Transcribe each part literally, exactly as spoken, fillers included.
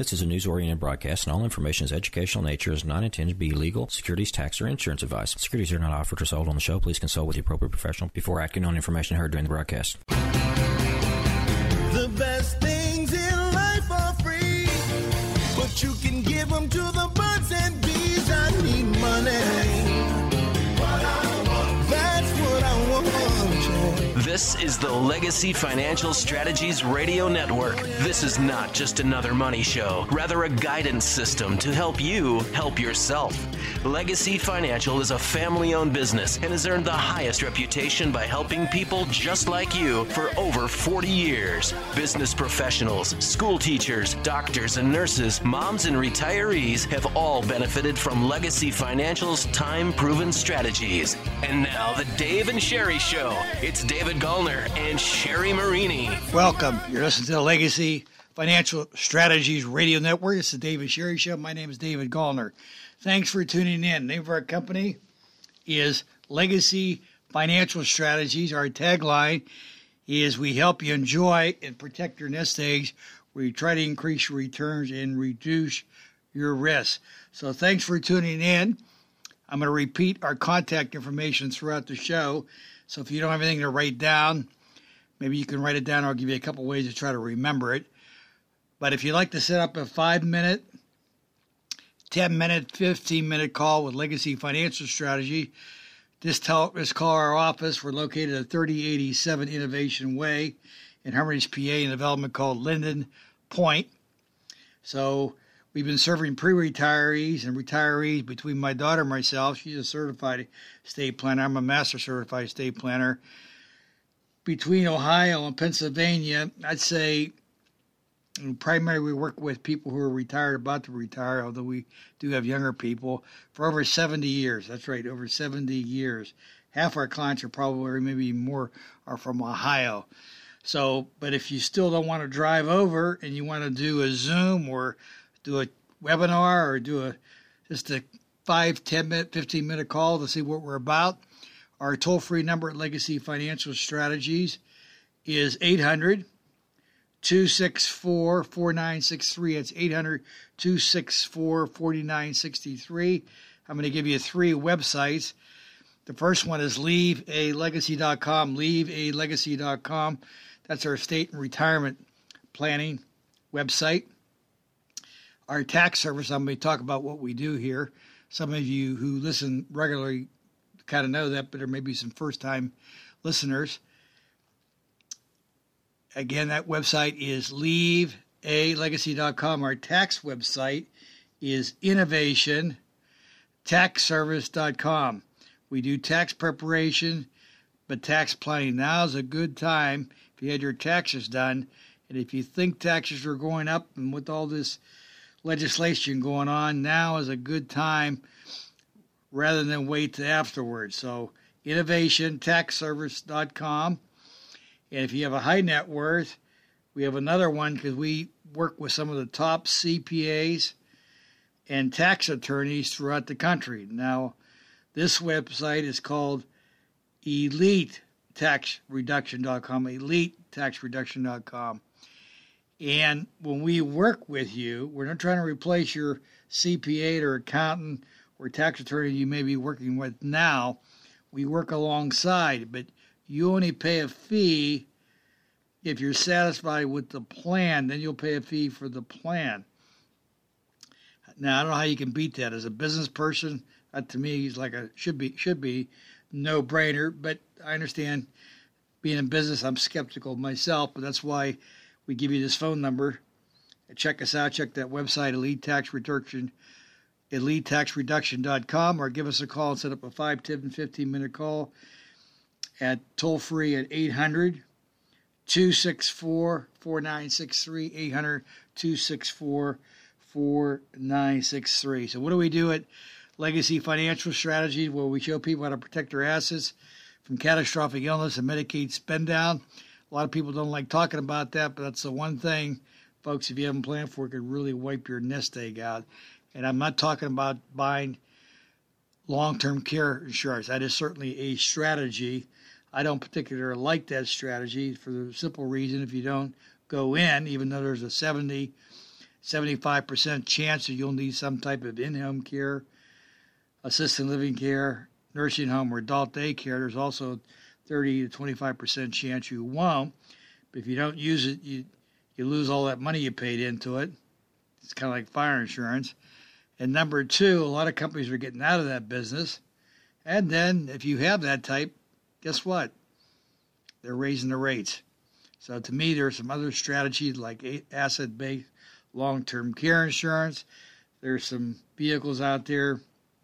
This is a news-oriented broadcast, and all information is educational nature, is not intended to be legal, securities, tax, or insurance advice. Securities are not offered or sold on the show. Please consult with the appropriate professional before acting on information heard during the broadcast. The best things in life are free, but you can give them to the birds and bees. I need money. What I want. That's what I want. This is the Legacy Financial Strategies Radio Network. This is not just another money show, rather a guidance system to help you help yourself. Legacy Financial is a family-owned business and has earned the highest reputation by helping people just like you for over forty years. Business professionals, school teachers, doctors and nurses, moms and retirees have all benefited from Legacy Financial's time-proven strategies. And now the Dave and Sherry Show. It's David Gallner and Sherry Marini. Welcome. You're listening to the Legacy Financial Strategies Radio Network. It's the Dave and Sherry Show. My name is David Gallner. Thanks for tuning in. The name of our company is Legacy Financial Strategies. Our tagline is we help you enjoy and protect your nest eggs. We try to increase your returns and reduce your risk. So thanks for tuning in. I'm going to repeat our contact information throughout the show. So if you don't have anything to write down, maybe you can write it down, or I'll give you a couple ways to try to remember it. But if you'd like to set up a five-minute, ten-minute, fifteen-minute call with Legacy Financial Strategy, just, tell, just call our office. We're located at thirty eighty-seven Innovation Way in Hermitage, P A, in a development called Linden Point. So we've been serving pre-retirees and retirees between my daughter and myself. She's a certified estate planner. I'm a master certified estate planner. Between Ohio and Pennsylvania, I'd say primarily we work with people who are retired, about to retire, although we do have younger people, for over seventy years. That's right, over seventy years. Half our clients are probably, or maybe more, are from Ohio. So, but if you still don't want to drive over and you want to do a Zoom or do a webinar or do a just a five, ten minute, fifteen minute call to see what we're about, our toll-free number at Legacy Financial Strategies is eight hundred, two six four, four nine six three. It's eight hundred, two six four, four nine six three. I'm going to give you three websites. The first one is leave a legacy dot com, leave a legacy dot com. That's our estate and retirement planning website. Our tax service, I'm going to talk about what we do here. Some of you who listen regularly kind of know that, but there may be some first-time listeners. Again, that website is leave a legacy dot com. Our tax website is innovation tax service dot com. We do tax preparation, but tax planning. Now is a good time if you had your taxes done. And if you think taxes are going up, and with all this legislation going on, now is a good time rather than wait to afterwards. So innovation tax service dot com. And if you have a high net worth, we have another one because we work with some of the top C P As and tax attorneys throughout the country. Now, this website is called elite tax reduction dot com, elite tax reduction dot com. And when we work with you, we're not trying to replace your C P A or accountant or tax attorney you may be working with now. We work alongside, but you only pay a fee if you're satisfied with the plan. Then you'll pay a fee for the plan. Now, I don't know how you can beat that. As a business person, that to me is like a should be should be no-brainer. But I understand being in business, I'm skeptical myself, but that's why we give you this phone number. Check us out. Check that website, Elite Tax Reduction, elite tax reduction dot com, or give us a call and set up a five, ten, fifteen minute call at toll-free at eight hundred, two six four, four nine six three, eight hundred, two six four, four nine six three. So what do we do at Legacy Financial Strategies? Well, we show people how to protect their assets from catastrophic illness and Medicaid spend down. A lot of people don't like talking about that, but that's the one thing, folks, if you haven't planned for it, could really wipe your nest egg out. And I'm not talking about buying long-term care insurance. That is certainly a strategy. I don't particularly like that strategy for the simple reason if you don't go in, even though there's a seventy seventy-five percent chance that you'll need some type of in-home care, assisted living care, nursing home, or adult daycare. There's also thirty to twenty-five percent chance you won't. But if you don't use it, you, you lose all that money you paid into it. It's kind of like fire insurance. And number two, a lot of companies are getting out of that business. And then if you have that type, guess what? They're raising the rates. So to me, there are some other strategies like asset-based long-term care insurance. There's some vehicles out there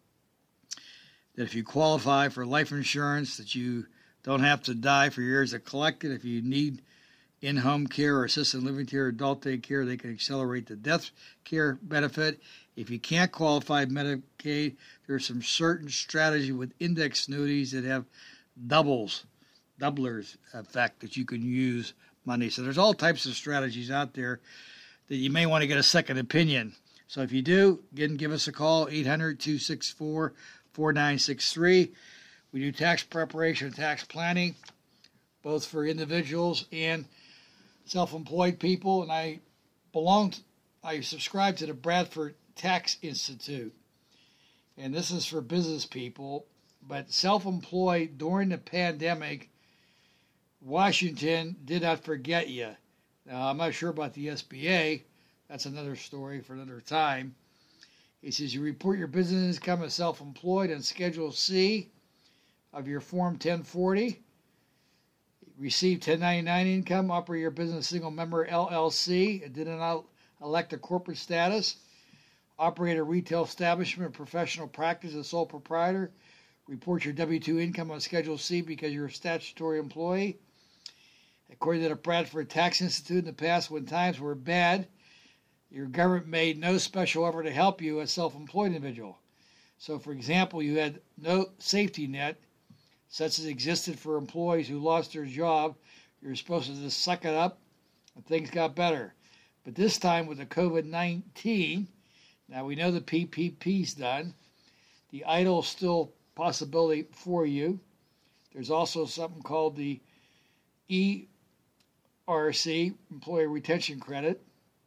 that if you qualify for life insurance, that you don't have to die for years to collect it. If you need in-home care or assisted living care, adult day care, they can accelerate the death care benefit. If you can't qualify Medicaid, there's some certain strategy with index annuities that have doubles, doublers effect that you can use money. So there's all types of strategies out there that you may want to get a second opinion. So if you do, again, give us a call, eight hundred, two six four, four nine six three. We do tax preparation and tax planning, both for individuals and self-employed people. And I belong, to, I subscribe to the Bradford Tax Institute. And this is for business people. But self-employed during the pandemic, Washington did not forget you. Now, I'm not sure about the S B A. That's another story for another time. He says you report your business income as self-employed on Schedule C of your Form ten forty. Receive ten ninety-nine income, operate your business single member L L C, and did not elect a corporate status. Operate a retail establishment, professional practice as sole proprietor. Report your W two income on Schedule C because you're a statutory employee. According to the Bradford Tax Institute, in the past, when times were bad, your government made no special effort to help you as a self-employed individual. So, for example, you had no safety net, such as existed for employees who lost their job. You're supposed to just suck it up, and things got better. But this time with the COVID nineteen, now we know the P P P's done. The I D L is still a possibility for you. There's also something called the E R C, Employee Retention Credit.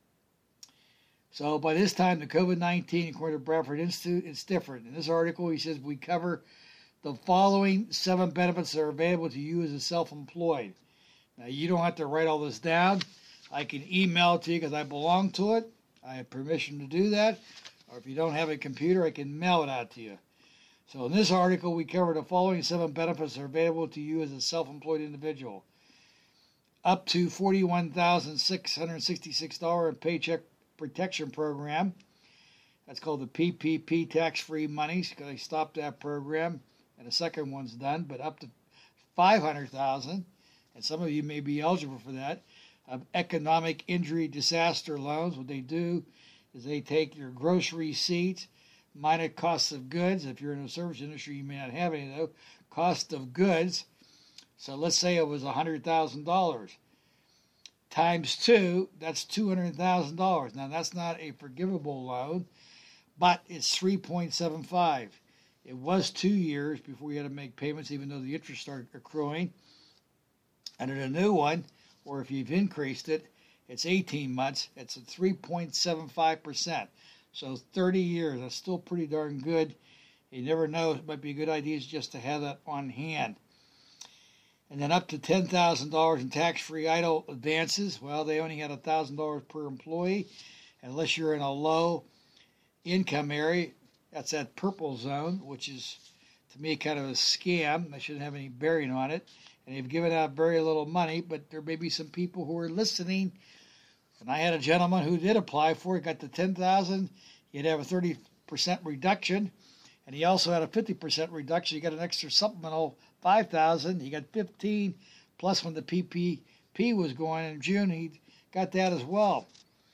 So by this time, the COVID nineteen, according to Bradford Institute, it's different. In this article, he says we cover the following seven benefits that are available to you as a self-employed. Now, you don't have to write all this down. I can email it to you because I belong to it. I have permission to do that. Or if you don't have a computer, I can mail it out to you. So in this article, we cover the following seven benefits that are available to you as a self-employed individual. Up to forty-one thousand six hundred sixty-six dollars in Paycheck Protection Program. That's called the P P P tax-free monies because I stopped that program. And the second one's done, but up to five hundred thousand dollars, and some of you may be eligible for that, of economic injury disaster loans. What they do is they take your gross receipts, minus cost of goods. If you're in the service industry, you may not have any of those. Cost of goods. So let's say it was one hundred thousand dollars. Times two, that's two hundred thousand dollars. Now, that's not a forgivable loan, but it's three point seven five. It was two years before you had to make payments, even though the interest started accruing. Under the new one, or if you've increased it, it's eighteen months. It's at three point seven five percent. So thirty years, that's still pretty darn good. You never know. It might be a good idea just to have that on hand. And then up to ten thousand dollars in tax-free I D L advances. Well, they only had one thousand dollars per employee. Unless you're in a low income area, that's that purple zone, which is, to me, kind of a scam. They shouldn't have any bearing on it. And they've given out very little money, but there may be some people who are listening. And I had a gentleman who did apply for it, got the ten thousand dollars. He'd have a thirty percent reduction. And he also had a fifty percent reduction. He got an extra supplemental five thousand dollars. He got fifteen thousand dollars. Plus, when the P P P was going in June, he got that as well.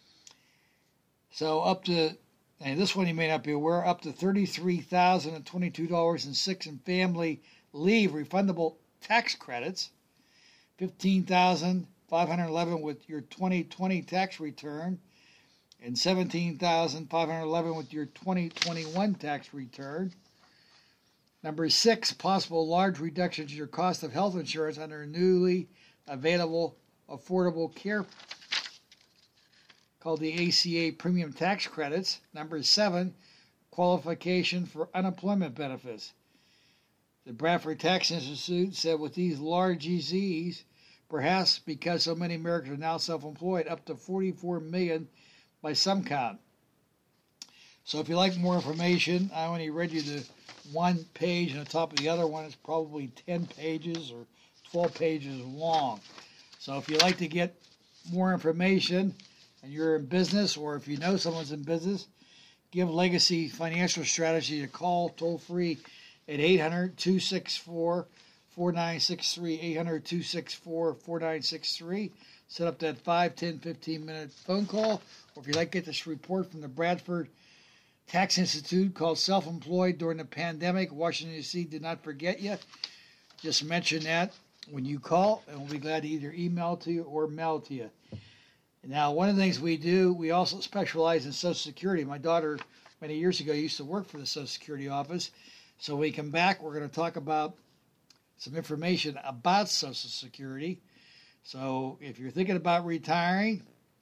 So up to, and this one you may not be aware, up to thirty-three thousand twenty-two dollars and six cents in family leave refundable tax credits, fifteen thousand five hundred eleven dollars with your twenty twenty tax return, and seventeen thousand five hundred eleven dollars with your twenty twenty-one tax return. Number six, possible large reductions in your cost of health insurance under newly available Affordable Care called the A C A Premium Tax Credits. Number seven, qualification for unemployment benefits. The Bradford Tax Institute said with these large E Zs, perhaps because so many Americans are now self-employed, up to forty-four million by some count. So if you like more information, I only read you the one page, and the top of the other one is probably ten pages or twelve pages long. So if you'd like to get more information and you're in business, or if you know someone's in business, give Legacy Financial Strategy a call toll-free at eight hundred, two six four, four nine six three, eight hundred, two six four, four nine six three. Set up that five, ten, fifteen minute phone call. Or if you'd like to get this report from the Bradford Tax Institute called Self-Employed During the Pandemic, Washington, D C did not forget you. Just mention that when you call, and we'll be glad to either email to you or mail to you. Now, one of the things we do, we also specialize in Social Security. My daughter, many years ago, used to work for the Social Security office. So when we come back, we're going to talk about some information about Social Security. So if you're thinking about retiring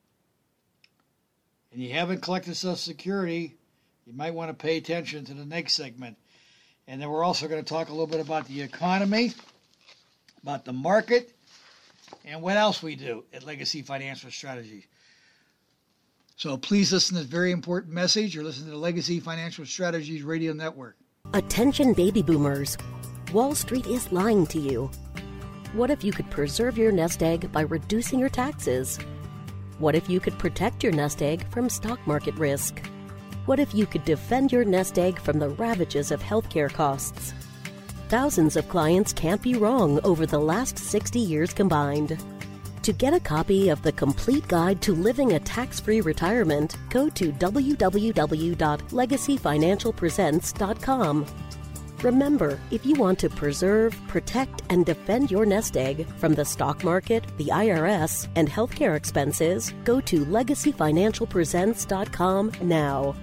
and you haven't collected Social Security, you might want to pay attention to the next segment. And then we're also going to talk a little bit about the economy, about the market, and what else we do at Legacy Financial Strategies. So please listen to this very important message. You're listening to the Legacy Financial Strategies Radio Network. Attention baby boomers. Wall Street is lying to you. What if you could preserve your nest egg by reducing your taxes? What if you could protect your nest egg from stock market risk? What if you could defend your nest egg from the ravages of healthcare costs? Thousands of clients can't be wrong over the last sixty years combined. To get a copy of the complete guide to living a tax-free retirement, go to w w w dot legacy financial presents dot com. Remember, if you want to preserve, protect, and defend your nest egg from the stock market, the I R S, and healthcare expenses, go to legacy financial presents dot com now.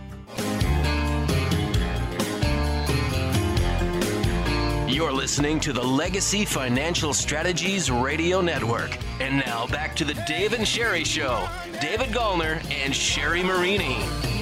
You're listening to the Legacy Financial Strategies Radio Network. And now back to the Dave and Sherry Show. David Gallner and Sherry Marini.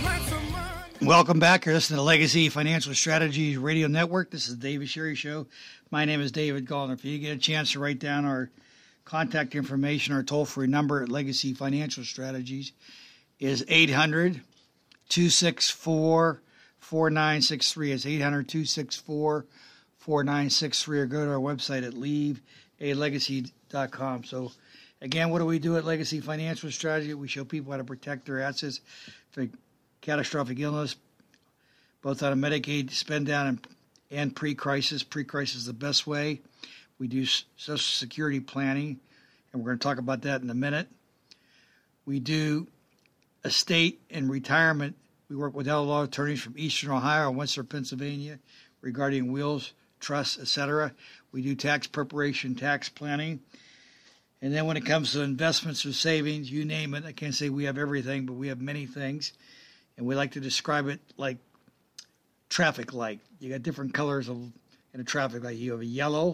Welcome back. You're listening to Legacy Financial Strategies Radio Network. This is the Dave and Sherry Show. My name is David Gallner. If you get a chance to write down our contact information, our toll-free number at Legacy Financial Strategies is eight hundred, two six four, four nine six three. It's eight hundred, two six four, four nine six three, or go to our website at leave a legacy dot com. So, again, what do we do at Legacy Financial Strategy? We show people how to protect their assets for catastrophic illness, both on a Medicaid spend down and, and pre-crisis. Pre-crisis is the best way. We do Social Security planning, and we're going to talk about that in a minute. We do estate and retirement. We work with elder law attorneys from Eastern Ohio and Western Pennsylvania regarding wills, trusts, et cetera. We do tax preparation, tax planning. And then when it comes to investments or savings, you name it. I can't say we have everything, but we have many things. And we like to describe it like traffic light. You got different colors of in a traffic light. You have a yellow,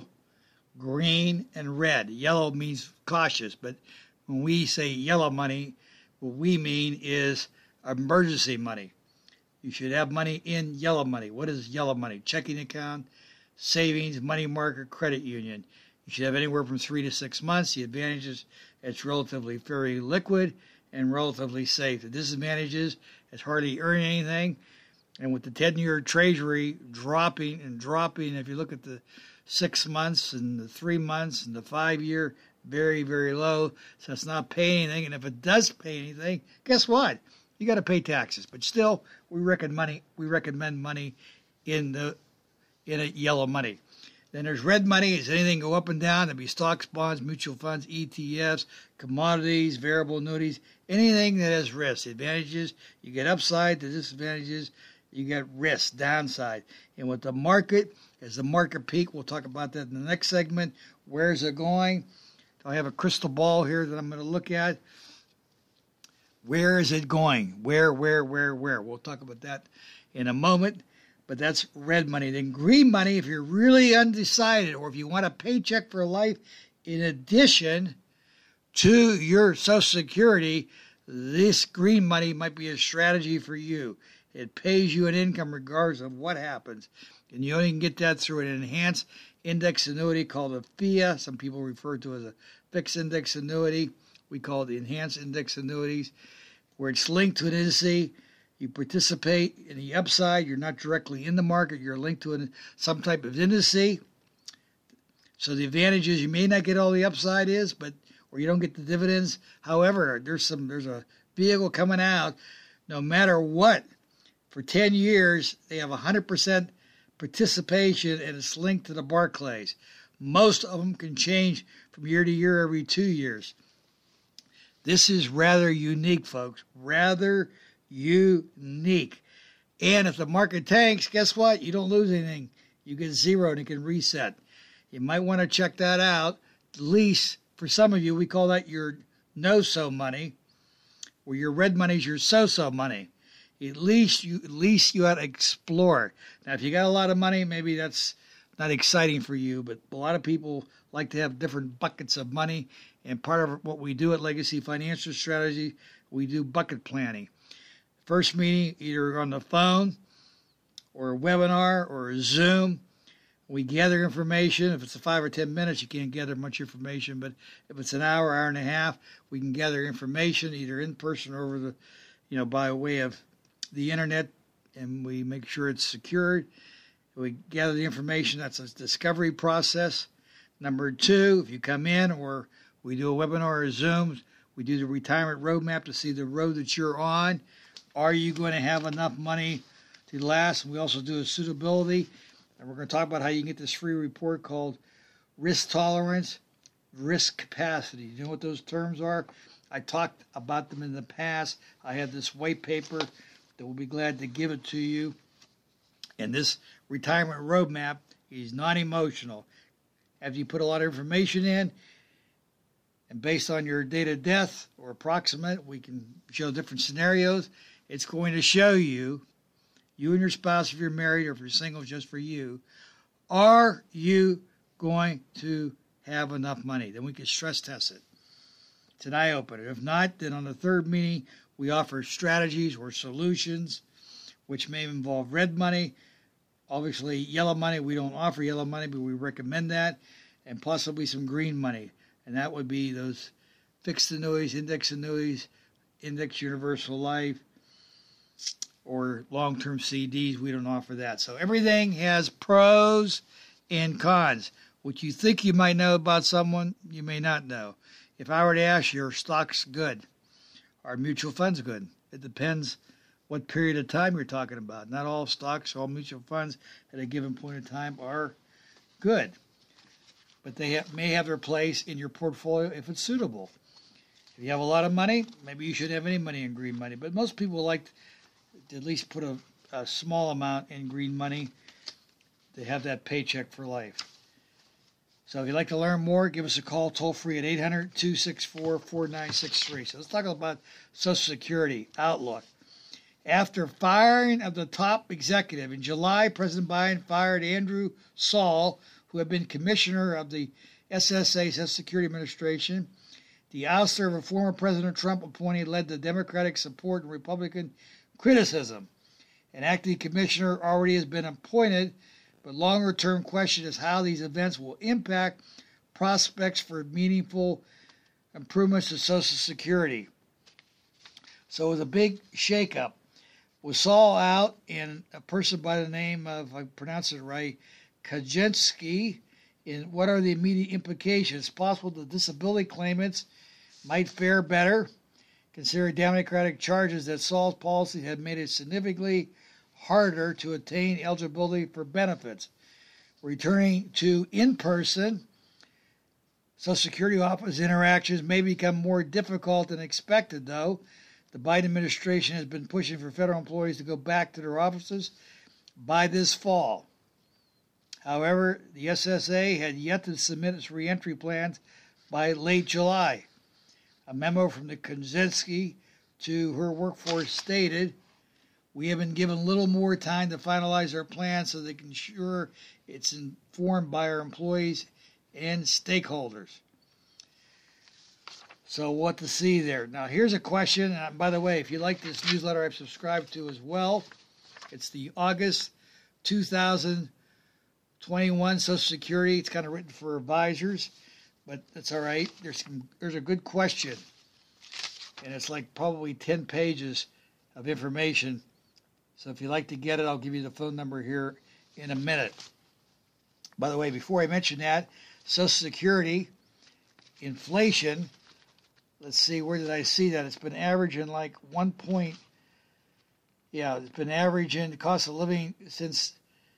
green, and red. Yellow means cautious, but when we say yellow money, what we mean is emergency money. You should have money in yellow money. What is yellow money? Checking account, savings, money market, credit union. You should have anywhere from three to six months. The advantage is it's relatively very liquid and relatively safe. The disadvantages, it's hardly earning anything. And with the ten-year Treasury dropping and dropping, if you look at the six months and the three months and the five-year, very, very low. So it's not paying anything. And if it does pay anything, guess what? You got to pay taxes. But still, we recommend money. We recommend money in the in a yellow money. Then there's red money. Is anything go up and down? There'll be stocks, bonds, mutual funds, E T Fs, commodities, variable annuities, anything that has risk. The advantages, you get upside. The disadvantages, you get risk, downside. And with the market, as the market peak, we'll talk about that in the next segment. Where is it going? I have a crystal ball here that I'm going to look at. Where is it going? Where, where, where, where? We'll talk about that in a moment. But that's red money. Then green money, if you're really undecided or if you want a paycheck for life in addition to your Social Security, this green money might be a strategy for you. It pays you an income regardless of what happens. And you only can get that through an enhanced index annuity called a F I A. Some people refer to it as a fixed index annuity. We call it the enhanced index annuities, where it's linked to an indice. You participate in the upside. You're not directly in the market. You're linked to an, some type of indice. So the advantage is you may not get all the upside is, but or you don't get the dividends. However, there's some there's a vehicle coming out. No matter what, for ten years they have one hundred percent participation, and it's linked to the Barclays. Most of them can change from year to year every two years. This is rather unique, folks. Rather unique. And if the market tanks, guess what? You don't lose anything. You get zero and it can reset. You might want to check that out. At least for some of you, we call that your no-so money, where your red money is your so-so money. At least you at least you ought to explore. Now, if you got a lot of money, maybe that's not exciting for you, but a lot of people like to have different buckets of money, and part of what we do at Legacy Financial Strategy, we do bucket planning. First meeting, either on the phone or a webinar or a Zoom. We gather information. If it's a five or ten minutes, you can't gather much information, but if it's an hour, hour and a half, we can gather information either in person or over the, you know, by way of the internet, and we make sure it's secured. We gather the information. That's a discovery process. Number two, if you come in or we do a webinar or a Zoom, we do the retirement roadmap to see the road that you're on. Are you going to have enough money to last? And we also do a suitability, and we're going to talk about how you can get this free report called risk tolerance, risk capacity. You know what those terms are? I talked about them in the past. I have this white paper that we'll be glad to give it to you. And this retirement roadmap is non-emotional. After you put a lot of information in, and based on your date of death or approximate, we can show different scenarios. It's going to show you, you and your spouse, if you're married, or if you're single, just for you, are you going to have enough money? Then we can stress test it. It's an eye-opener. If not, then on the third meeting, we offer strategies or solutions, which may involve red money. Obviously, yellow money, we don't offer yellow money, but we recommend that, and possibly some green money. And that would be those fixed annuities, index annuities, index universal life, or long-term C Ds. We don't offer that. So everything has pros and cons. What you think you might know about someone, you may not know. If I were to ask you, are stocks good? Are mutual funds good? It depends what period of time you're talking about. Not all stocks, all mutual funds at a given point in time are good. But they have, may have their place in your portfolio if it's suitable. If you have a lot of money, maybe you shouldn't have any money in green money. But most people like to at least put a, a small amount in green money to have that paycheck for life. So if you'd like to learn more, give us a call toll free at eight hundred, two six four, four nine six three. So let's talk about Social Security outlook. After firing of the top executive in July, President Biden fired Andrew Saul, who had been commissioner of the S S A, Social Security Administration. The ouster of a former President Trump appointee led to Democratic support and Republican criticism. An acting commissioner already has been appointed, but longer-term question is how these events will impact prospects for meaningful improvements to Social Security. So it was a big shakeup. Was Saul out, and a person by the name of, if I pronounce it right, Kaczynski, in what are the immediate implications? It's possible the disability claimants might fare better, considering Democratic charges that Saul's policy had made it significantly harder to attain eligibility for benefits. Returning to in-person Social Security office interactions may become more difficult than expected, though. The Biden administration has been pushing for federal employees to go back to their offices by this fall. However, the S S A had yet to submit its reentry plans by late July. A memo from the Kaczynski to her workforce stated, "We have been given little more time to finalize our plans so they can ensure it's informed by our employees and stakeholders." So what to see there. Now, here's a question. And by the way, if you like this newsletter I've subscribed to as well, it's the August two thousand twenty-one Social Security. It's kind of written for advisors, but that's all right. There's some, there's a good question, and it's like probably ten pages of information. So if you'd like to get it, I'll give you the phone number here in a minute. By the way, before I mention that, Social Security, inflation, let's see, where did I see that? It's been averaging like one point, yeah, it's been averaging the cost of living since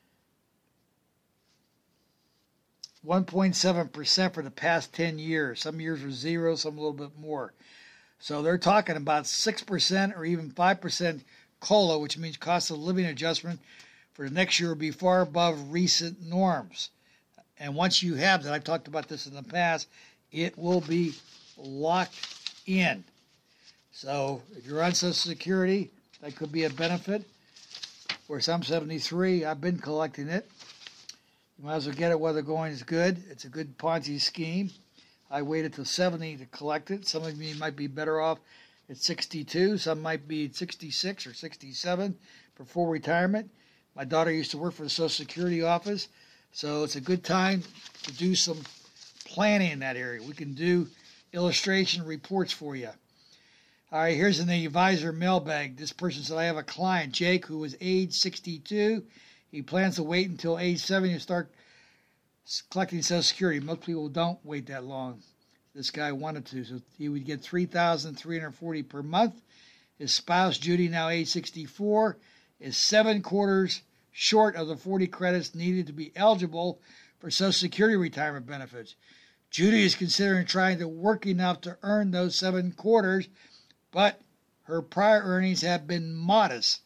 one point seven percent for the past ten years. Some years are zero, some a little bit more. So they're talking about six percent or even five percent COLA, which means cost of living adjustment for the next year will be far above recent norms. And once you have that, I've talked about this in the past, it will be locked in. So if you're on Social Security, that could be a benefit. Of course, I'm seventy-three. I've been collecting it. You might as well get it while the going is good. It's a good Ponzi scheme. I waited till seventy to collect it. Some of you might be better off at sixty-two. Some might be at sixty-six or sixty-seven for full retirement. My daughter used to work for the Social Security office, so it's a good time to do some planning in that area. We can do illustration reports for you. All right, here's in the advisor mailbag. This person said, I have a client, Jake, who is age sixty-two. He plans to wait until age seventy to start collecting Social Security. Most people don't wait that long. This guy wanted to, so he would get three thousand three hundred forty dollars per month. His spouse, Judy, now age sixty-four, is seven quarters short of the forty credits needed to be eligible for Social Security retirement benefits. Judy is considering trying to work enough to earn those seven quarters, but her prior earnings have been modest.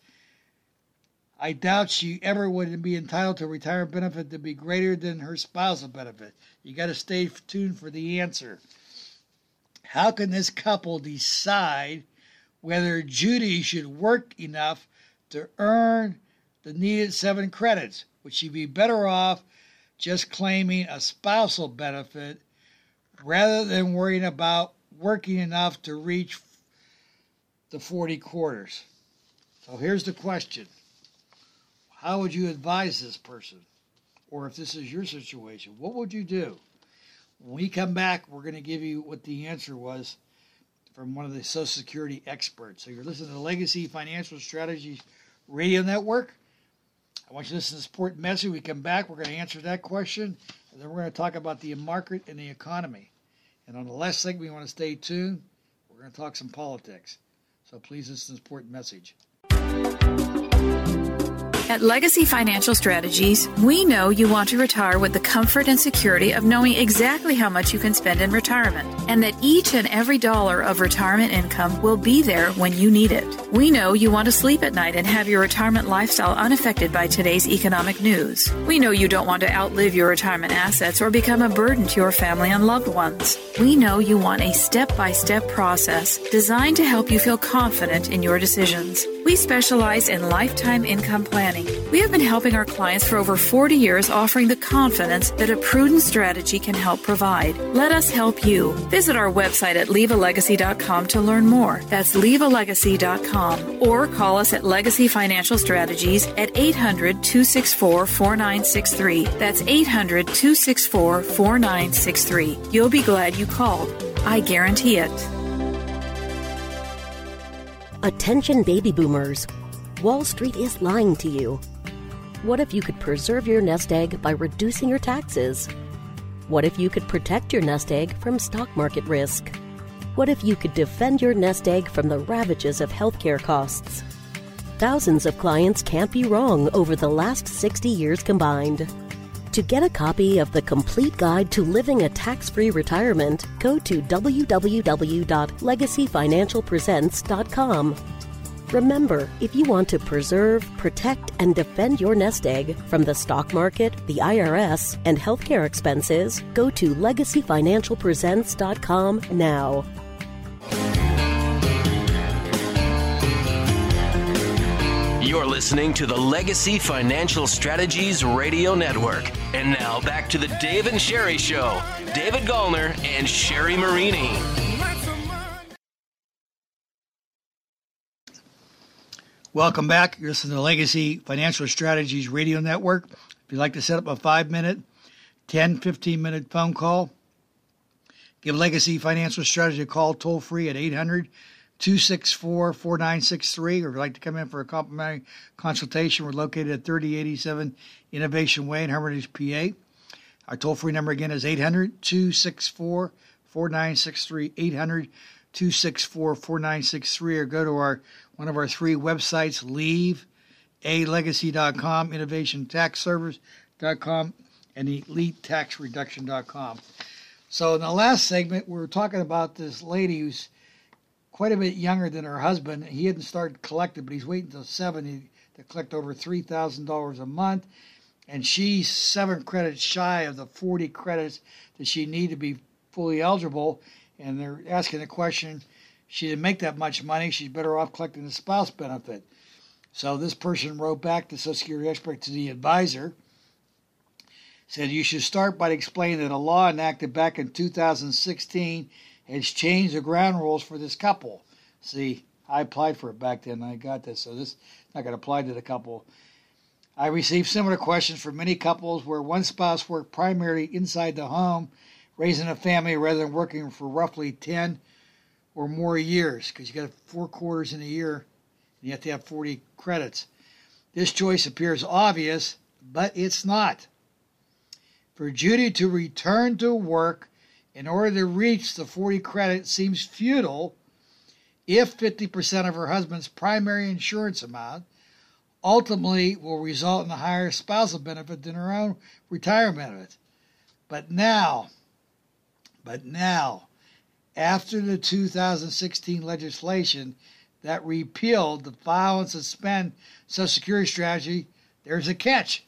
I doubt she ever would be entitled to a retirement benefit to be greater than her spousal benefit. You got to stay tuned for the answer. How can this couple decide whether Judy should work enough to earn the needed seven credits? Would she be better off just claiming a spousal benefit rather than worrying about working enough to reach the forty quarters? So here's the question. How would you advise this person? Or if this is your situation, what would you do? When we come back, we're going to give you what the answer was from one of the Social Security experts. So you're listening to the Legacy Financial Strategies Radio Network. I want you to listen to the support message. We come back, we're going to answer that question, and then we're going to talk about the market and the economy. And on the last segment, we want to stay tuned. We're going to talk some politics. So please listen to the support message. At Legacy Financial Strategies, we know you want to retire with the comfort and security of knowing exactly how much you can spend in retirement, and that each and every dollar of retirement income will be there when you need it. We know you want to sleep at night and have your retirement lifestyle unaffected by today's economic news. We know you don't want to outlive your retirement assets or become a burden to your family and loved ones. We know you want a step-by-step process designed to help you feel confident in your decisions. We specialize in lifetime income planning. We have been helping our clients for over forty years, offering the confidence that a prudent strategy can help provide. Let us help you. Visit our website at leave a legacy dot com to learn more. That's leave a legacy dot com. Or call us at Legacy Financial Strategies at eight hundred, two six four, four nine six three. That's eight hundred, two six four, four nine six three. You'll be glad you called. I guarantee it. Attention baby boomers. Wall Street is lying to you. What if you could preserve your nest egg by reducing your taxes? What if you could protect your nest egg from stock market risk? What if you could defend your nest egg from the ravages of healthcare costs? Thousands of clients can't be wrong over the last sixty years combined. To get a copy of the complete guide to living a tax-free retirement, go to w w w dot legacy financial presents dot com. Remember, if you want to preserve, protect, and defend your nest egg from the stock market, the I R S, and healthcare expenses, go to legacy financial presents dot com now. You're listening to the Legacy Financial Strategies Radio Network. And now back to the Dave and Sherry Show. David Gallner and Sherry Marini. Welcome back. You're listening to the Legacy Financial Strategies Radio Network. If you'd like to set up a five-minute, ten, fifteen-minute phone call, give Legacy Financial Strategy a call toll-free at eight hundred, two six four, four nine six three. Or if you'd like to come in for a complimentary consultation, we're located at thirty eighty-seven Innovation Way in Hermitage, P A. Our toll-free number again is eight hundred, two six four, four nine six three, eight hundred, two six four, four nine six three, or go to our one of our three websites, leave a legacy dot com, innovation tax service dot com, and elite tax reduction dot com. So in the last segment, we were talking about this lady who's quite a bit younger than her husband. He hadn't started collecting, but he's waiting until seventy to collect over three thousand dollars a month. And she's seven credits shy of the forty credits that she need to be fully eligible. And they're asking the question, she didn't make that much money, she's better off collecting the spouse benefit. So this person wrote back to Social Security expert, to the advisor, said you should start by explaining that a law enacted back in two thousand sixteen has changed the ground rules for this couple. See, I applied for it back then and I got this, so this is not going to apply to the couple. I received similar questions from many couples where one spouse worked primarily inside the home, raising a family rather than working for roughly ten or more years, because you got four quarters in a year and you have to have forty credits. This choice appears obvious, but it's not. For Judy to return to work in order to reach the forty credits seems futile if fifty percent of her husband's primary insurance amount ultimately will result in a higher spousal benefit than her own retirement benefit. But now, but now, after the two thousand sixteen legislation that repealed the file and suspend Social Security strategy, there's a catch.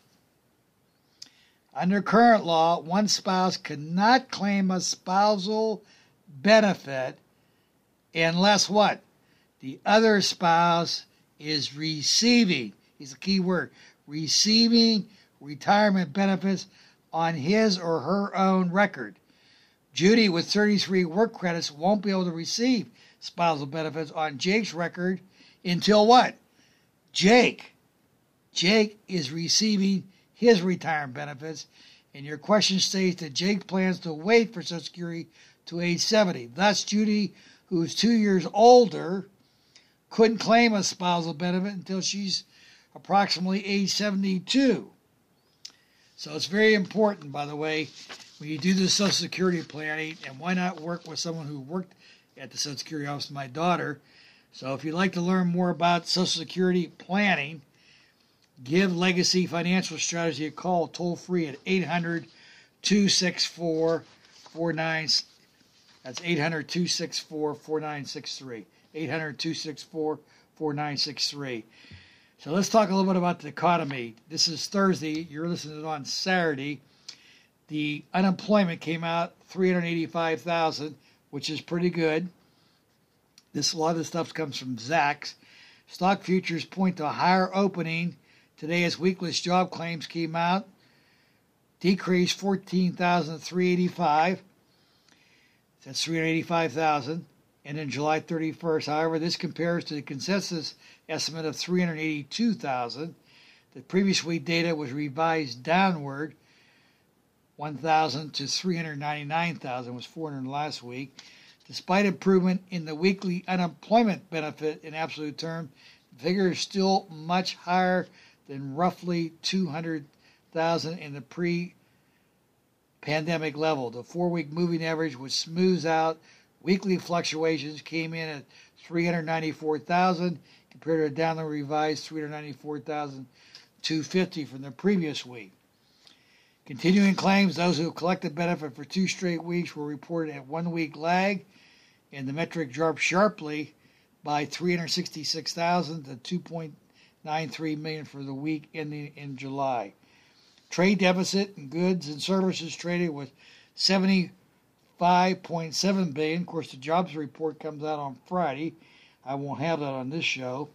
Under current law, one spouse cannot claim a spousal benefit unless what? The other spouse is receiving, is the key word, receiving retirement benefits on his or her own record. Judy, with thirty-three work credits, won't be able to receive spousal benefits on Jake's record until what? Jake. Jake is receiving his retirement benefits, and your question states that Jake plans to wait for Social Security to age seventy. Thus, Judy, who is two years older, couldn't claim a spousal benefit until she's approximately age seventy-two. So it's very important, by the way, when you do the Social Security planning, and why not work with someone who worked at the Social Security office, my daughter. So if you'd like to learn more about Social Security planning, give Legacy Financial Strategy a call toll-free at eight hundred, two six four, four nine six three. That's eight hundred, two six four, four nine six three. eight hundred, two six four, four nine six three. So let's talk a little bit about the economy. This is Thursday. You're listening to it on Saturday. The unemployment came out three hundred eighty-five thousand, which is pretty good. This a lot of the stuff comes from Zacks. Stock futures point to a higher opening today as weekless job claims came out. Decreased fourteen thousand three hundred eighty-five. That's three hundred eighty-five thousand. And then July thirty-first. However, this compares to the consensus estimate of three hundred eighty-two thousand. The previous week data was revised downward one thousand to three hundred ninety-nine thousand, was four hundred last week. Despite improvement in the weekly unemployment benefit in absolute terms, the figure is still much higher than roughly two hundred thousand in the pre-pandemic level. The four-week moving average, which smooths out weekly fluctuations, came in at three hundred ninety-four thousand compared to a downward revised three hundred ninety-four thousand two hundred fifty from the previous week. Continuing claims, those who collected benefit for two straight weeks were reported at one-week lag, and the metric dropped sharply by three hundred sixty-six thousand to two point nine three million for the week ending in July. Trade deficit in goods and services traded was seventy-five point seven billion dollars. Of course, the jobs report comes out on Friday. I won't have that on this show.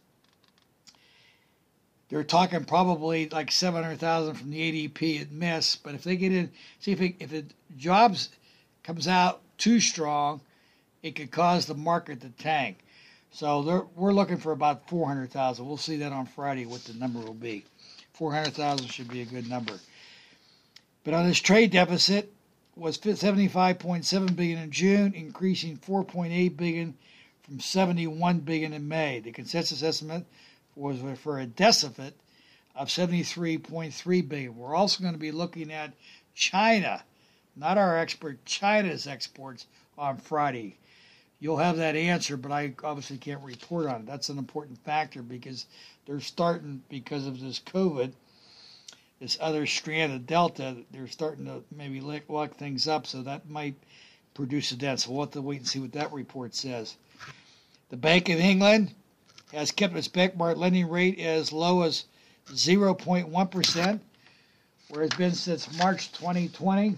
They're talking probably like seven hundred thousand from the A D P at miss, but if they get in, see if it, if the jobs comes out too strong, it could cause the market to tank. So we're looking for about four hundred thousand. We'll see that on Friday what the number will be. four hundred thousand should be a good number. But on this trade deficit was seventy-five point seven billion dollars in June, increasing four point eight billion dollars from seventy-one billion dollars in May. The consensus estimate was for a deficit of seventy-three point three billion dollars. We're also going to be looking at China, not our expert, China's exports on Friday. You'll have that answer, but I obviously can't report on it. That's an important factor because they're starting, because of this COVID, this other strand of Delta, they're starting to maybe lock things up, so that might produce a dent. So we'll have to wait and see what that report says. The Bank of England has kept its benchmark lending rate as low as zero point one percent, where it's been since March twenty twenty.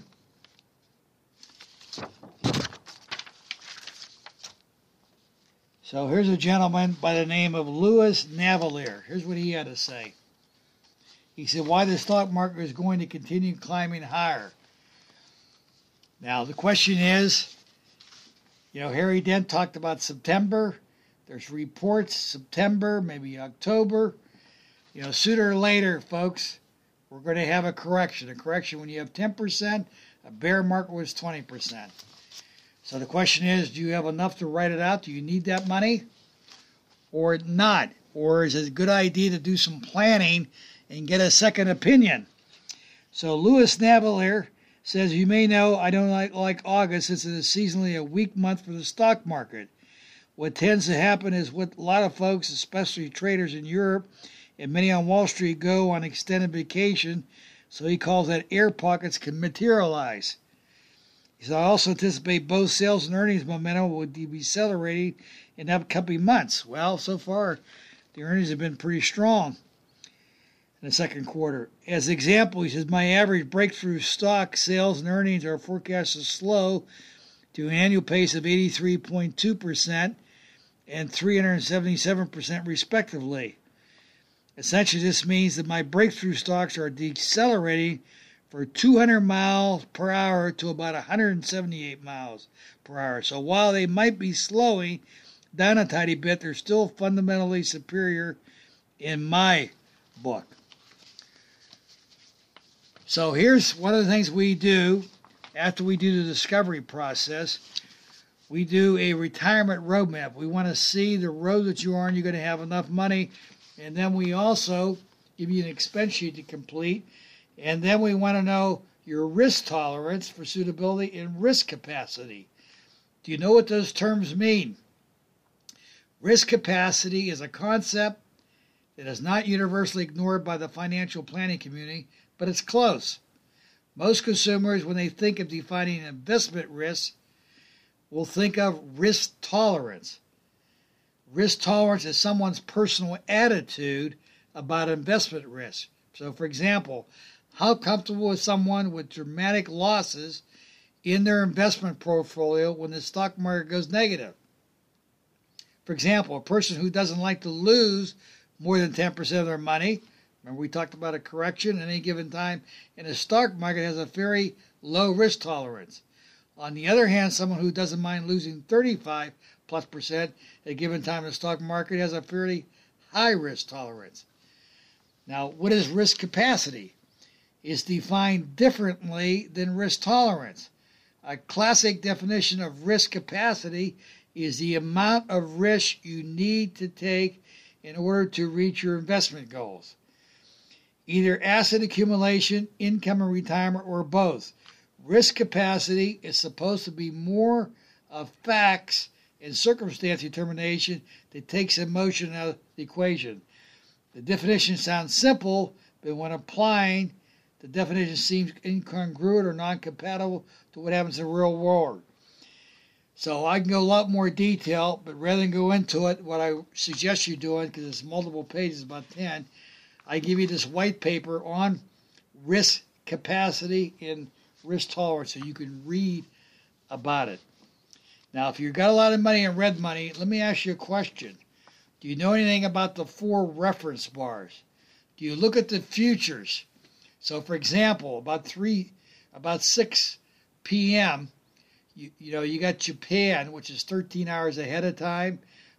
So here's a gentleman by the name of Louis Navellier. Here's what he had to say. He said, why the stock market is going to continue climbing higher. Now, the question is, you know, Harry Dent talked about September. There's reports September, maybe October. You know, sooner or later, folks, we're going to have a correction. A correction when you have ten percent, a bear market was twenty percent. So the question is, do you have enough to write it out? Do you need that money or not? Or is it a good idea to do some planning and get a second opinion? So Louis Navellier says, you may know I don't like, like August since it is seasonally a weak month for the stock market. What tends to happen is what a lot of folks, especially traders in Europe and many on Wall Street, go on extended vacation. So he calls that air pockets can materialize. He said, I also anticipate both sales and earnings momentum will be accelerating in upcoming months. Well, so far, the earnings have been pretty strong in the second quarter. As an example, he says, my average breakthrough stock sales and earnings are forecast to slow to an annual pace of eighty-three point two percent and three hundred seventy-seven percent respectively. Essentially, this means that my breakthrough stocks are decelerating for two hundred miles per hour to about one hundred seventy-eight miles per hour. So while they might be slowing down a tiny bit, they're still fundamentally superior in my book. So here's one of the things we do after we do the discovery process. We do a retirement roadmap. We want to see the road that you're on. You're going to have enough money. And then we also give you an expense sheet to complete. And then we want to know your risk tolerance for suitability and risk capacity. Do you know what those terms mean? Risk capacity is a concept that is not universally ignored by the financial planning community, but it's close. Most consumers, when they think of defining investment risk, will think of risk tolerance. Risk tolerance is someone's personal attitude about investment risk. So, for example, how comfortable is someone with dramatic losses in their investment portfolio when the stock market goes negative? For example, a person who doesn't like to lose more than ten percent of their money, remember we talked about a correction at any given time, in the stock market has a very low risk tolerance. On the other hand, someone who doesn't mind losing thirty-five plus percent at a given time in the stock market has a fairly high risk tolerance. Now, what is risk capacity? Is defined differently than risk tolerance. A classic definition of risk capacity is the amount of risk you need to take in order to reach your investment goals. Either asset accumulation, income and retirement, or both. Risk capacity is supposed to be more of facts and circumstance determination that takes emotion out of the equation. The definition sounds simple, but when applying, the definition seems incongruent or non-compatible to what happens in the real world. So I can go a lot more detail, but rather than go into it, what I suggest you doing, because it's multiple pages, about ten, I give you this white paper on risk capacity and risk tolerance so you can read about it. Now, if you've got a lot of money and red money, let me ask you a question. Do you know anything about the four reference bars? Do you look at the futures? So, for example, about three, about six p.m., you, you know, you got Japan, which is thirteen hours ahead of time.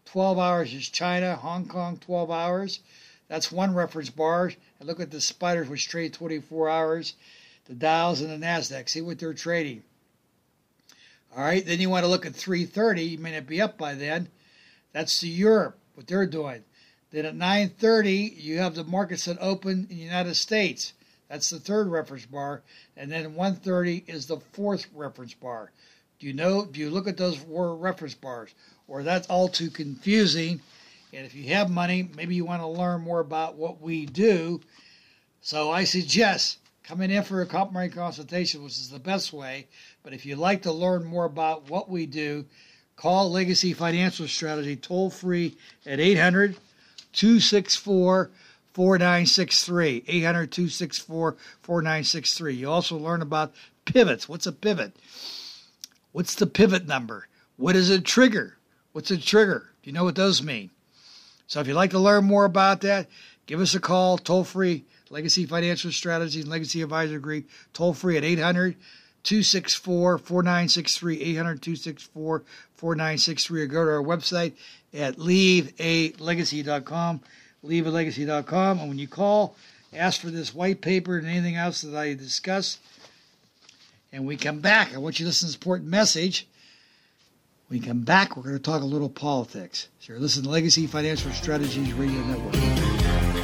twelve hours is China, Hong Kong, twelve hours. That's one reference bar. And look at the spiders, which trade twenty-four hours. The Dows and the NASDAQ. See what they're trading. All right, then you want to look at three thirty. You may not be up by then. That's the Europe, what they're doing. Then at nine thirty, you have the markets that open in the United States. That's the third reference bar. And then one thirty is the fourth reference bar. Do you know, do you look at those four reference bars? Or that's all too confusing? And if you have money, maybe you want to learn more about what we do. So I suggest coming in for a complimentary consultation, which is the best way. But if you'd like to learn more about what we do, call Legacy Financial Strategy toll free at eight hundred, two six four, four nine six three. eight hundred, two six four, four nine six three. You also learn about pivots. What's a pivot? What's the pivot number? What is a trigger? What's a trigger? Do you know what those mean? So if you'd like to learn more about that, give us a call, toll free. Legacy Financial Strategy and Legacy Advisor Group, toll free at eight hundred, two six four, four nine six three, eight hundred, two six four, four nine six three, or go to our website at leave a legacy dot com, leave a legacy dot com. And when you call, ask for this white paper and anything else that I discuss. And when we come back, I want you to listen to this important message. When we come back, we're going to talk a little politics. So you're listening to Legacy Financial Strategies Radio Network.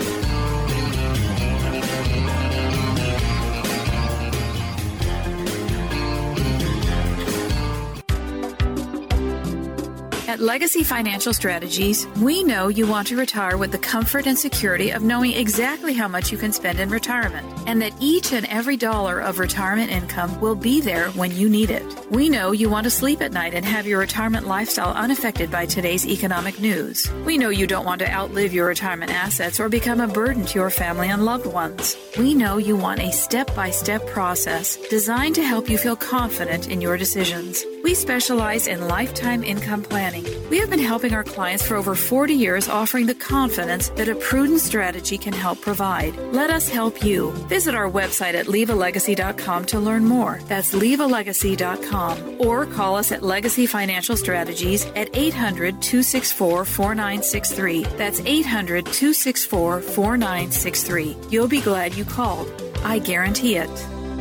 At Legacy Financial Strategies, we know you want to retire with the comfort and security of knowing exactly how much you can spend in retirement, and that each and every dollar of retirement income will be there when you need it. We know you want to sleep at night and have your retirement lifestyle unaffected by today's economic news. We know you don't want to outlive your retirement assets or become a burden to your family and loved ones. We know you want a step-by-step process designed to help you feel confident in your decisions. We specialize in lifetime income planning. We have been helping our clients for over forty years, offering the confidence that a prudent strategy can help provide. Let us help you. Visit our website at leave a legacy dot com to learn more. That's leave a legacy dot com. Or call us at Legacy Financial Strategies at eight hundred, two six four, four nine six three. That's eight hundred, two six four, four nine six three. You'll be glad you called. I guarantee it.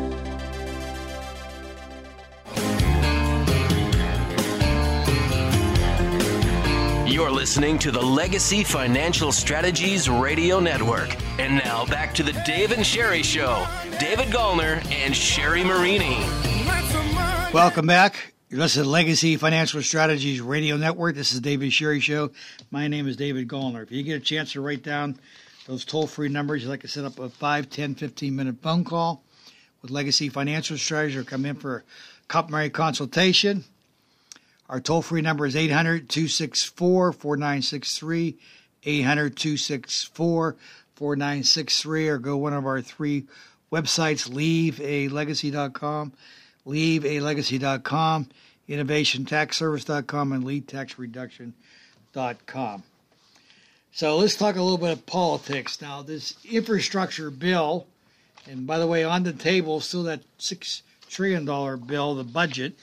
You're listening to the Legacy Financial Strategies Radio Network. And now back to the Dave and Sherry Show. David Gallner and Sherry Marini. Welcome back. You're listening to Legacy Financial Strategies Radio Network. This is David Sherry Show. My name is David Gallner. If you get a chance to write down those toll-free numbers, you'd like to set up a five, ten, fifteen-minute phone call with Legacy Financial Strategies or come in for a complimentary consultation. Our toll-free number is eight hundred, two six four, four nine six three, eight hundred, two six four, four nine six three, or go one of our three websites, leave a legacy dot com, leave a legacy dot com, innovation tax service dot com, and lead tax reduction dot com. So let's talk a little bit of politics. Now, this infrastructure bill, and by the way, on the table, still that six trillion dollars bill, the budget.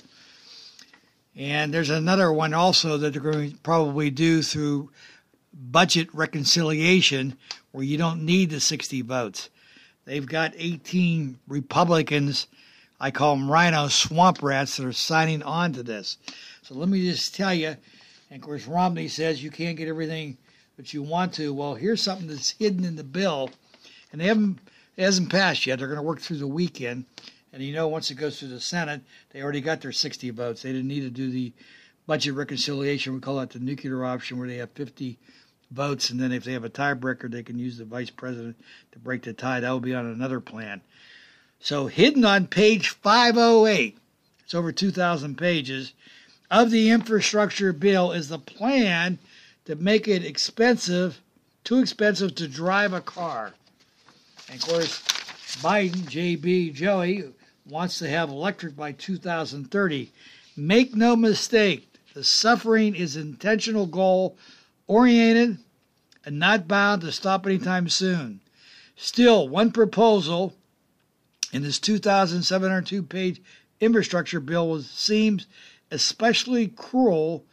And there's another one also that they're going to probably do through budget reconciliation where you don't need the sixty votes. They've got eighteen Republicans, I call them rhino swamp rats, that are signing on to this. So let me just tell you, and of course Romney says you can't get everything that you want to. Well, here's something that's hidden in the bill, and they haven't, it hasn't passed yet. They're going to work through the weekend. And you know, once it goes through the Senate, they already got their sixty votes. They didn't need to do the budget reconciliation. We call that the nuclear option, where they have fifty votes. And then if they have a tiebreaker, they can use the vice president to break the tie. That will be on another plan. So hidden on page five oh eight, it's over two thousand pages, of the infrastructure bill is the plan to make it expensive, too expensive to drive a car. And of course, Biden, J B, Joey, wants to have electric by two thousand thirty. Make no mistake, the suffering is intentional goal-oriented and not bound to stop anytime soon. Still, one proposal in this two thousand seven hundred two page infrastructure bill was, seems especially cruel,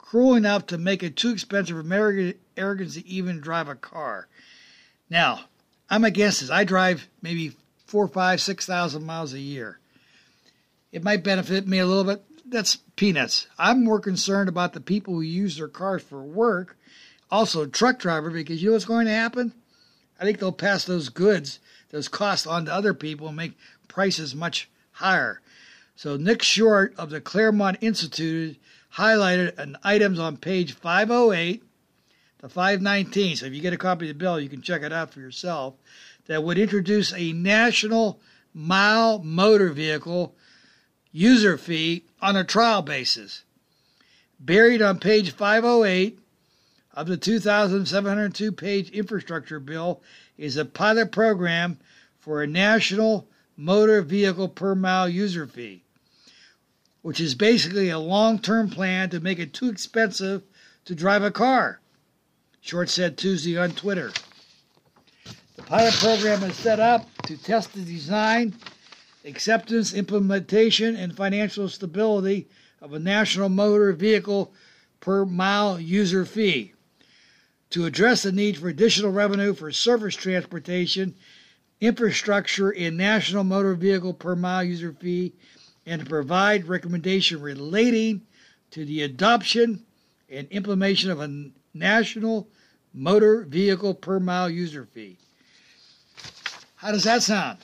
cruel enough to make it too expensive for Americans to even drive a car. Now, I'm against this. I drive maybe four, five, six thousand miles a year. It might benefit me a little bit. That's peanuts. I'm more concerned about the people who use their cars for work. Also, a truck driver, because you know what's going to happen? I think they'll pass those goods, those costs on to other people and make prices much higher. So Nick Short of the Claremont Institute highlighted an items on page five oh eight to five nineteen. So if you get a copy of the bill, you can check it out for yourself. That would introduce a national mile motor vehicle user fee on a trial basis. Buried on page five oh eight of the two thousand seven hundred two page infrastructure bill is a pilot program for a national motor vehicle per mile user fee, which is basically a long-term plan to make it too expensive to drive a car, Short said Tuesday on Twitter. The pilot program is set up to test the design, acceptance, implementation, and financial stability of a national motor vehicle per mile user fee. To address the need for additional revenue for surface transportation, infrastructure, and national motor vehicle per mile user fee, and to provide recommendation relating to the adoption and implementation of a national motor vehicle per mile user fee. How does that sound?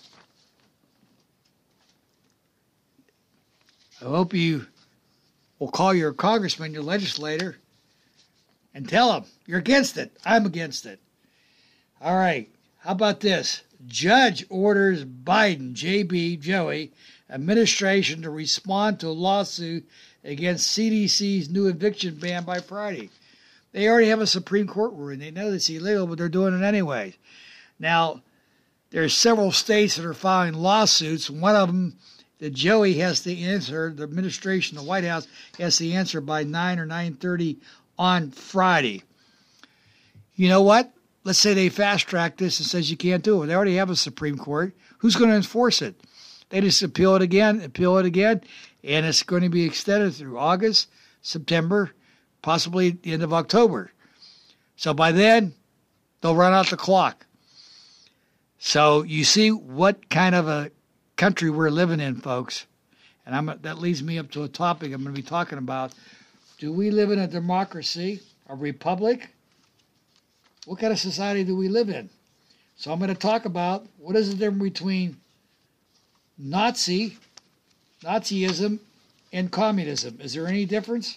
I hope you will call your congressman, your legislator, and tell him you're against it. I'm against it. All right. How about this? Judge orders Biden, J B, Joey, administration to respond to a lawsuit against C D C's new eviction ban by Friday. They already have a Supreme Court ruling. They know it's illegal, but they're doing it anyway. Now, there's several states that are filing lawsuits. One of them that Joey has to answer, the administration, the White House, has to answer by nine or nine thirty on Friday. You know what? Let's say they fast-track this and says you can't do it. They already have a Supreme Court. Who's going to enforce it? They just appeal it again, appeal it again, and it's going to be extended through August, September, possibly the end of October. So by then, they'll run out the clock. So you see what kind of a country we're living in, folks. And I'm, that leads me up to a topic I'm going to be talking about. Do we live in a democracy, a republic? What kind of society do we live in? So I'm going to talk about what is the difference between Nazi, Nazism, and communism. Is there any difference?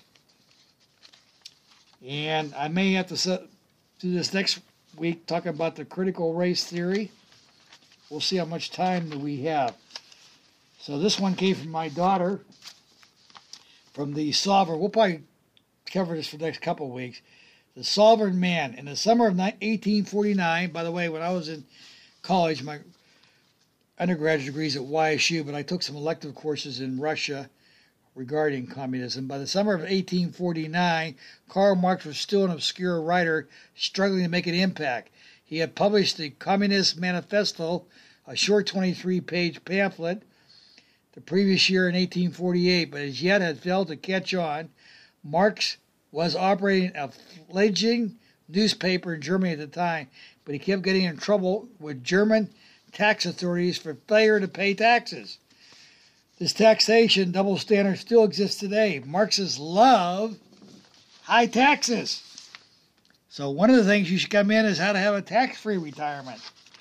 And I may have to do this next week, talking about the critical race theory. We'll see how much time that we have. So this one came from my daughter, from the Sovereign. We'll probably cover this for the next couple of weeks. The Sovereign Man. In the summer of eighteen forty-nine, by the way, when I was in college, my undergraduate degrees at Y S U, but I took some elective courses in Russia regarding communism. By the summer of eighteen forty-nine, Karl Marx was still an obscure writer struggling to make an impact. He had published the Communist Manifesto, a short twenty-three page pamphlet, the previous year in eighteen forty-eight, but as yet had failed to catch on. Marx was operating a fledgling newspaper in Germany at the time, but he kept getting in trouble with German tax authorities for failure to pay taxes. This taxation double standard still exists today. Marxists love high taxes. So one of the things you should come in is how to have a tax-free retirement.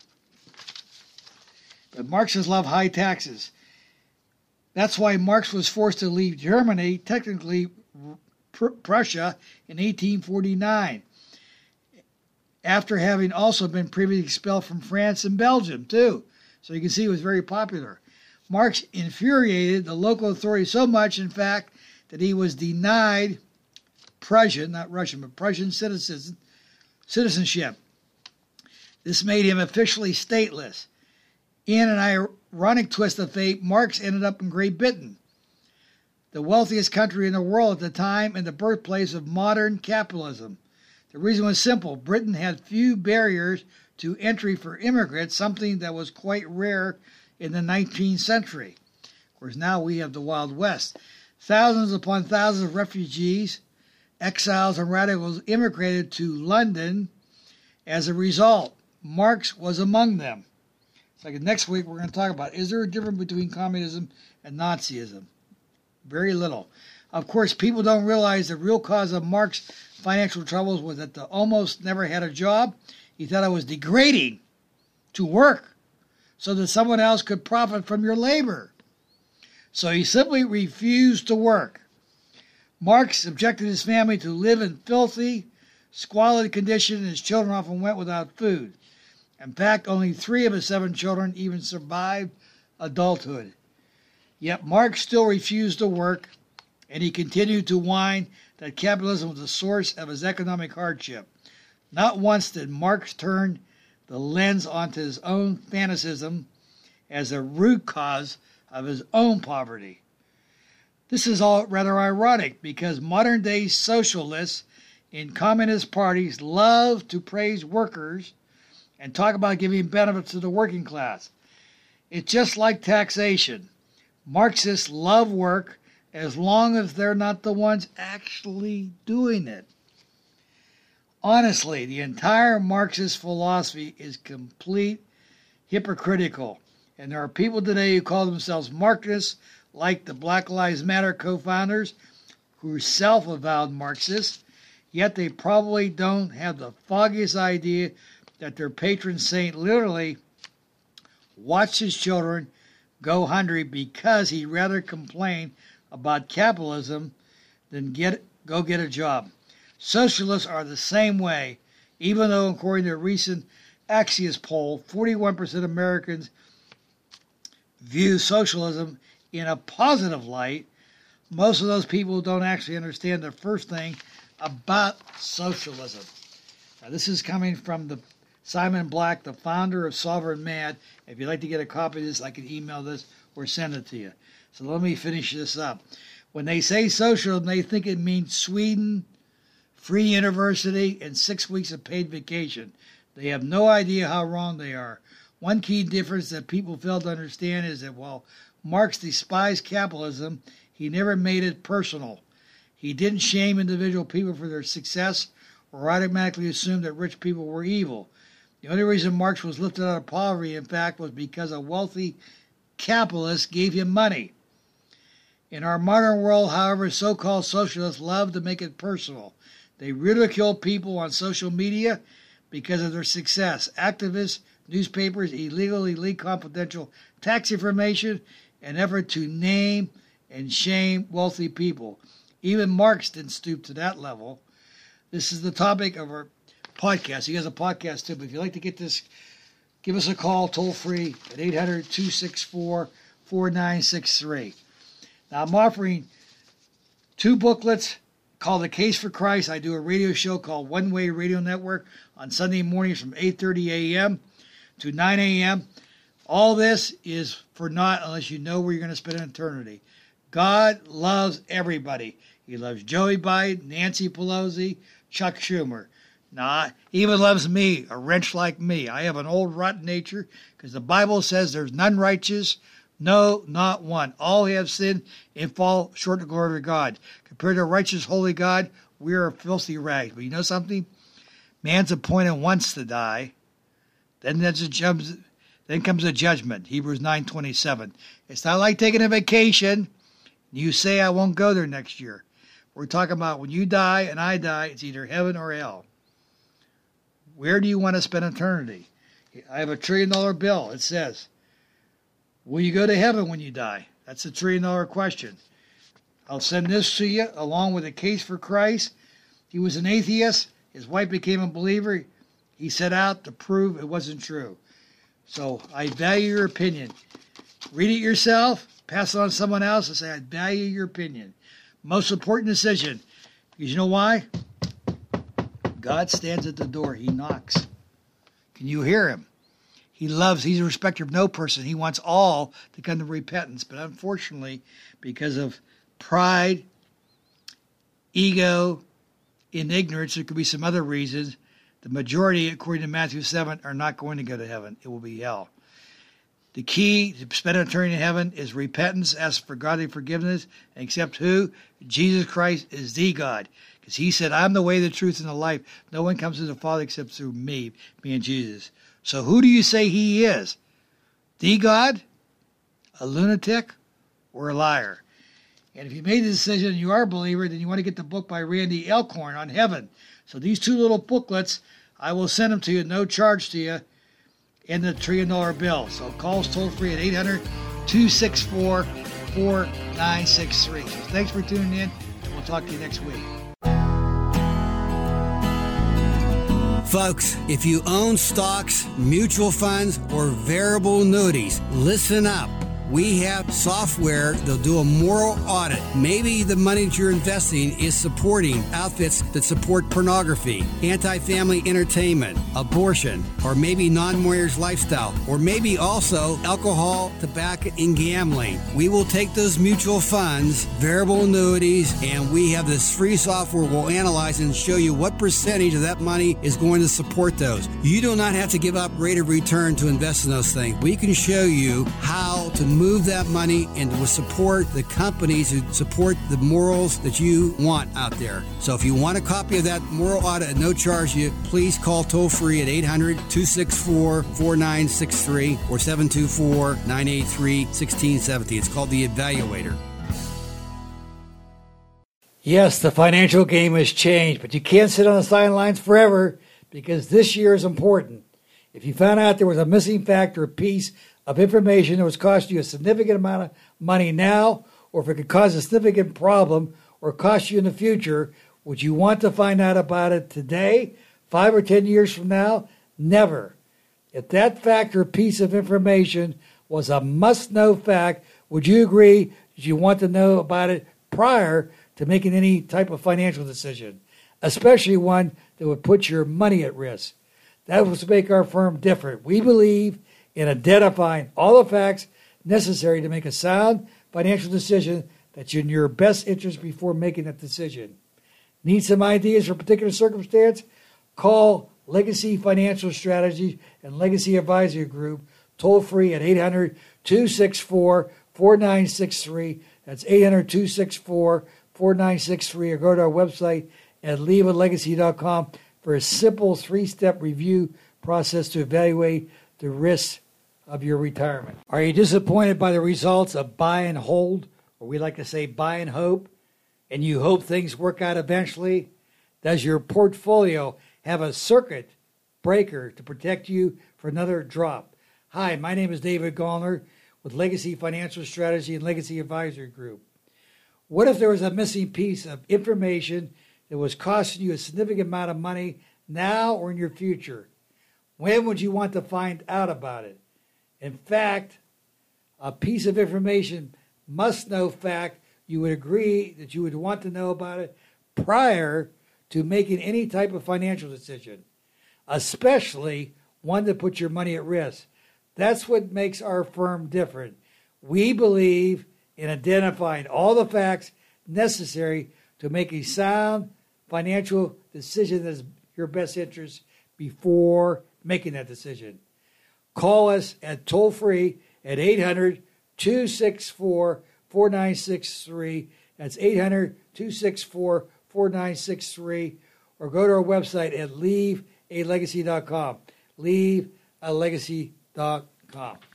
But Marxists love high taxes. That's why Marx was forced to leave Germany, technically Pr- Prussia, in eighteen forty-nine, after having also been previously expelled from France and Belgium, too. So you can see he was very popular. Marx infuriated the local authorities so much, in fact, that he was denied Prussian, not Russian, but Prussian citizen, citizenship. This made him officially stateless. In an ironic twist of fate, Marx ended up in Great Britain, the wealthiest country in the world at the time and the birthplace of modern capitalism. The reason was simple. Britain had few barriers to entry for immigrants, something that was quite rare in the nineteenth century. Of course, now we have the Wild West. Thousands upon thousands of refugees Exiles and radicals immigrated to London as a result. Marx was among them. So next week we're going to talk about, is there a difference between communism and Nazism? Very little. Of course, people don't realize the real cause of Marx's financial troubles was that the almost never had a job. He thought it was degrading to work so that someone else could profit from your labor. So he simply refused to work. Marx subjected his family to live in filthy, squalid conditions, and his children often went without food. In fact, only three of his seven children even survived adulthood. Yet Marx still refused to work, and he continued to whine that capitalism was the source of his economic hardship. Not once did Marx turn the lens onto his own fanaticism as a root cause of his own poverty. This is all rather ironic because modern-day socialists in communist parties love to praise workers and talk about giving benefits to the working class. It's just like taxation. Marxists love work as long as they're not the ones actually doing it. Honestly, the entire Marxist philosophy is complete hypocritical, and there are people today who call themselves Marxists, like the Black Lives Matter co-founders, who are self-avowed Marxists, yet they probably don't have the foggiest idea that their patron saint literally watched his children go hungry because he'd rather complain about capitalism than get go get a job. Socialists are the same way, even though according to a recent Axios poll, forty-one percent of Americans view socialism in a positive light. Most of those people don't actually understand the first thing about socialism. Now, this is coming from the Simon Black, the founder of Sovereign Mad. If you'd like to get a copy of this, I can email this or send it to you. So let me finish this up. When they say socialism, they think it means Sweden, free university, and six weeks of paid vacation. They have no idea how wrong they are. One key difference that people fail to understand is that while Marx despised capitalism, he never made it personal. He didn't shame individual people for their success or automatically assume that rich people were evil. The only reason Marx was lifted out of poverty, in fact, was because a wealthy capitalist gave him money. In our modern world, however, so-called socialists love to make it personal. They ridicule people on social media because of their success. Activists, newspapers illegally leak confidential tax information in an effort to name and shame wealthy people. Even Marx didn't stoop to that level. This is the topic of our podcast. He has a podcast too, but if you'd like to get this, give us a call toll free at eight hundred, two six four, four nine six three. Now, I'm offering two booklets called The Case for Christ. I do a radio show called One Way Radio Network on Sunday mornings from eight thirty a.m. to nine a.m. All this is for naught unless you know where you're going to spend an eternity. God loves everybody. He loves Joey Biden, Nancy Pelosi, Chuck Schumer. Nah, he even loves me, a wrench like me. I have an old rotten nature because the Bible says there's none righteous, no, not one. All have sinned and fall short of the glory of God. Compared to a righteous, holy God, we are filthy rags. But you know something? Man's appointed once to die. Then there's a judge, then comes a judgment. Hebrews nine twenty-seven. It's not like taking a vacation. You say, I won't go there next year. We're talking about when you die and I die, it's either heaven or hell. Where do you want to spend eternity? I have a trillion dollar bill. It says, will you go to heaven when you die? That's a trillion dollar question. I'll send this to you along with A Case for Christ. He was an atheist. His wife became a believer. He set out to prove it wasn't true. So I value your opinion. Read it yourself. Pass it on to someone else and say, I value your opinion. Most important decision. Because you know why? God stands at the door. He knocks. Can you hear him? He loves, he's a respecter of no person. He wants all to come to repentance. But unfortunately, because of pride, ego, and ignorance, there could be some other reasons, the majority, according to Matthew seven, are not going to go to heaven. It will be hell. The key to spending eternity in heaven is repentance, ask for godly forgiveness, and accept who? Jesus Christ is the God. Because he said, I'm the way, the truth, and the life. No one comes to the Father except through me, me and Jesus. So who do you say he is? The God? A lunatic? Or a liar? And if you made the decision and you are a believer, then you want to get the book by Randy Elkhorn on heaven. So these two little booklets, I will send them to you, no charge to you, in the trillion dollar bill. So call us toll free at eight hundred, two six four, four nine six three. So thanks for tuning in, and we'll talk to you next week. Folks, if you own stocks, mutual funds, or variable annuities, listen up. We have software that'll do a moral audit. Maybe the money that you're investing is supporting outfits that support pornography, anti-family entertainment, abortion, or maybe non-marriage lifestyle, or maybe also alcohol, tobacco, and gambling. We will take those mutual funds, variable annuities, and we have this free software we'll analyze and show you what percentage of that money is going to support those. You do not have to give up rate of return to invest in those things. We can show you how to move that money and to support the companies who support the morals that you want out there. So if you want a copy of that moral audit at no charge to you, please call toll free at eight hundred, two six four, four nine six three or seven two four, nine eight three, one six seven zero. It's called The Evaluator. Yes, the financial game has changed, but you can't sit on the sidelines forever because this year is important. If you found out there was a missing fact or a piece of information that was costing you a significant amount of money now, or if it could cause a significant problem or cost you in the future, would you want to find out about it today, five or ten years from now? Never. If that fact or piece of information was a must-know fact, would you agree that you want to know about it prior to making any type of financial decision, especially one that would put your money at risk? That was to make our firm different. We believe in identifying all the facts necessary to make a sound financial decision that's in your best interest before making that decision. Need some ideas for a particular circumstance? Call Legacy Financial Strategies and Legacy Advisory Group toll free at eight hundred, two six four, four nine six three. That's eight hundred, two six four, four nine six three, or go to our website at leave a legacy dot com for a simple three-step review process to evaluate the risks of your retirement. Are you disappointed by the results of buy and hold, or we like to say buy and hope, and you hope things work out eventually? Does your portfolio have a circuit breaker to protect you for another drop? Hi, my name is David Gallner with Legacy Financial Strategy and Legacy Advisory Group. What if there was a missing piece of information that was costing you a significant amount of money now or in your future? When would you want to find out about it? In fact, a piece of information, must-know fact, you would agree that you would want to know about it prior to making any type of financial decision, especially one that puts your money at risk. That's what makes our firm different. We believe in identifying all the facts necessary to make a sound financial decision that's your best interest before making that decision. Call us at toll free at eight hundred, two six four, four nine six three. That's eight hundred, two six four, four nine six three. Or go to our website at leave a legacy dot com. leave a legacy dot com.